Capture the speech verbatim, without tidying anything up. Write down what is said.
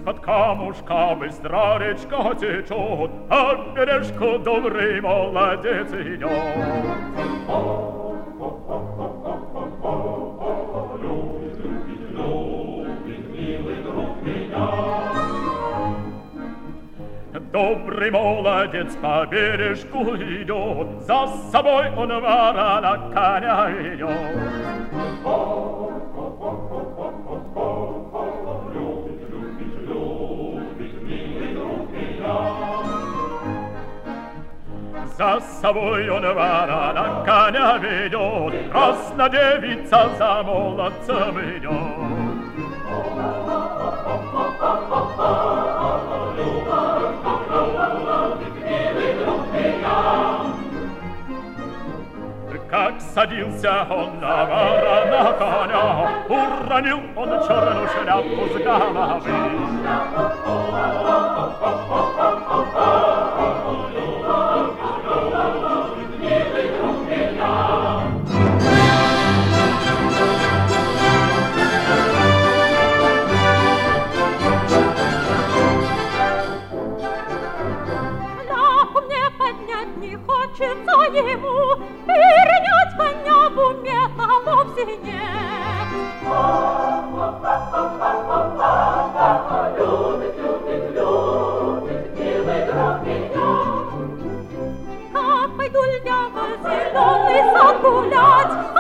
Из-под камушка быстро речка течет, а в бережку добрый молодец идет. Любит, любит, любит, милый друг меня. Добрый молодец по бережку идет, за собой он ворона коня ведет. Любит, любит, любит, милый друг меня. За собой он ворона коня ведет, красная девица за молодцем идет. Как садился он на ворона коня, уронил он черную шляпу с головы. Шляпу мне поднять не хочется ему, перенять коня в уме-то вовсе нет. Любит, любит, любит, милый друг меня. Как пойду я в зеленый сад гулять,